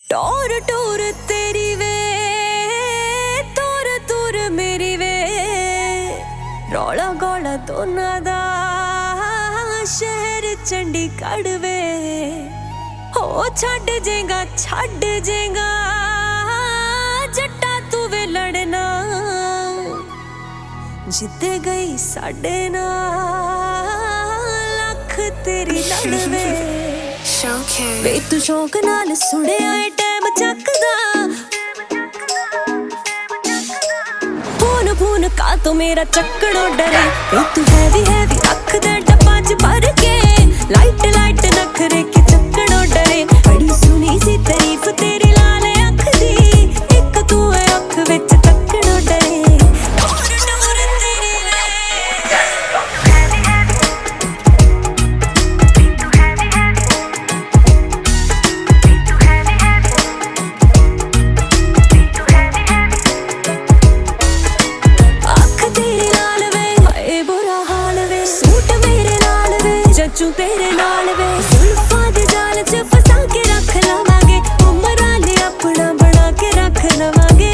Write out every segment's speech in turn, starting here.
टोर टोर तेरी वे तोर तूर मेरी वे रौला गौला दोना दा शहर चंडीगढ़ वे हो छड़ जेगा जट्टा तू वे लड़ना जिते गई साडे नाल लख तेरी लड़वे वे तू शौक नाल सुने आए टाइम चकदा फोन का तो मेरा चक्कड़ो डरे वे तू हैवी रख दे डब्बा च भर के लाइट नखरे के चक्कड़ो डरे बड़ी सुनी सी तारीफ तेरी लाल अख दी एक तू है अख विच तक्कड़ो डरे चू तेरे नाल वे जुल्फां दे जाल च फसा के रख लवांगे उमरां ले अपना बना के रख लवांगे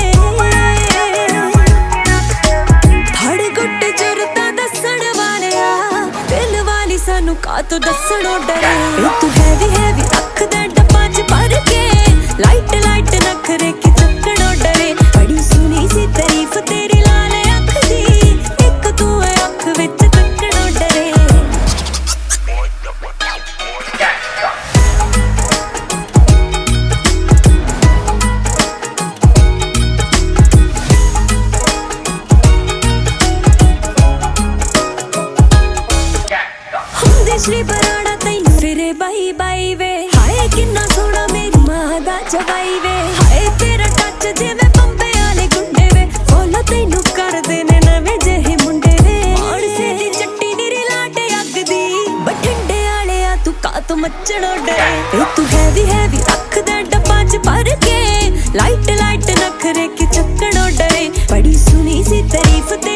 फड़ गुट जुरता दसण वालिया दिल वाली सानू का तो दसणों डरे तू हैवी रख दे डब्बा च भर के लाइट नखरे के चक्कड़ों डरे बड़ी सुनी सी तारीफ तेरी लाल अख दी एक तू है अख विच तक्कड़ों डरे श्री बराड़ा तैनू फिरे बाई वे हाय किन्ना सोना मेरी मां दा जवाई वे हाय तेरा टच जिवें बंबे वाले गुंडे वे फॉलो तैनू कर देने नवे जेहे मुंडे वे मानसे दी चट्टी नीरी लाटे अग दी बठिंडे वाले आ तू का तो मचड़ो डरे तू हैवी रख दे डब्बा च भर के लाइट नखरे के चक्कड़ों डरे बड़ी सुनी सी तारीफ